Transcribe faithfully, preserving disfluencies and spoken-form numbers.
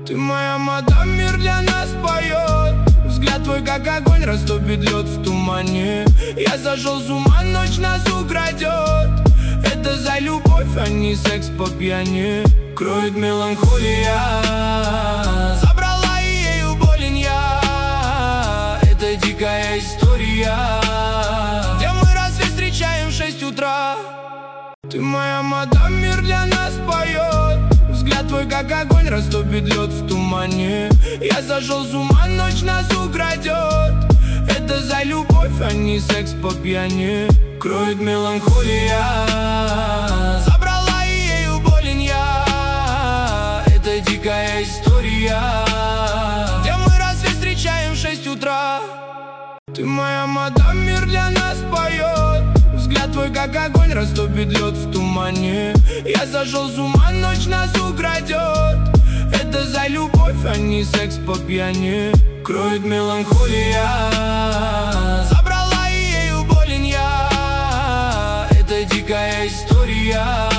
Ты моя мадам, мир для нас поет. Взгляд твой, как огонь, растопит лед в тумане. Я зашел с ума, ночь нас украдет. Это за любовь, а не секс по пьяни. Кроет меланхолия, забрала и ею болен я. Это дикая история, где мы рассвет встречаем в шесть утра. Ты моя мадам, мир для нас поет. Взгляд твой, как огонь, растопит лед в тумане. Я зашел с ума, ночь нас украдет. Это за любовь, а не секс по пьяни. Кроет меланхолия, забрала и ею болен я. Это дикая история, где мы рассвет встречаем в шесть утра. Ты моя мадам, мир для нас поет. Взгляд твой, как огонь, растопит лед в тумане. Я зашел с ума, ночь нас украдет. Это за любовь, а не секс по пьяни. Кроет меланхолия, забрала и ею болен я. Это дикая история.